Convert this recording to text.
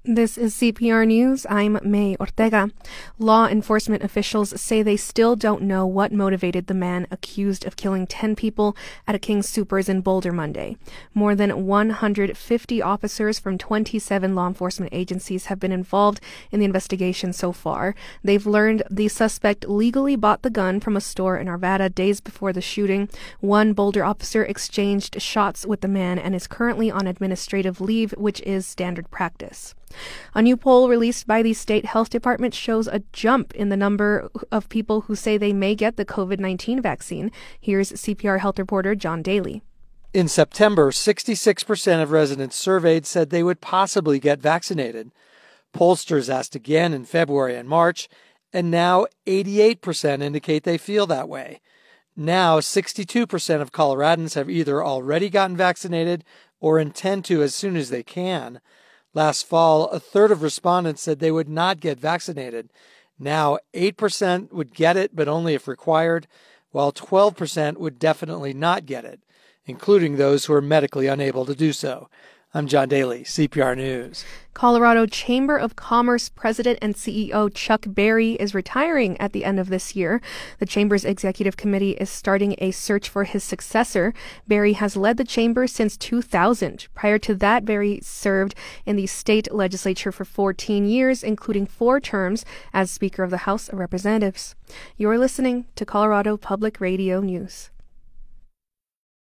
This is CPR News. I'm May Ortega. Law enforcement officials say they still don't know what motivated the man accused of killing 10 people at a King's Supers in Boulder Monday. More than 150 officers from 27 law enforcement agencies have been involved in the investigation so far. They've learned the suspect legally bought the gun from a store in Arvada days before the shooting. One Boulder officer exchanged shots with the man and is currently on administrative leave, which is standard practice. A new poll released by the state health department shows a jump in the number of people who say they may get the COVID-19 vaccine. Here's CPR health reporter John Daly. In September, 66% of residents surveyed said they would possibly get vaccinated. Pollsters asked again in February and March, and now 88% indicate they feel that way. Now, 62% of Coloradans have either already gotten vaccinated or intend to as soon as they can. Last fall, a third of respondents said they would not get vaccinated. Now, 8% would get it, but only if required, while 12% would definitely not get it, including those who are medically unable to do so. I'm John Daly, CPR News. Colorado Chamber of Commerce President and CEO Chuck Berry is retiring at the end of this year. The Chamber's executive committee is starting a search for his successor. Berry has led the chamber since 2000. Prior to that, Berry served in the state legislature for 14 years, including 4 terms as Speaker of the House of Representatives. You're listening to Colorado Public Radio News.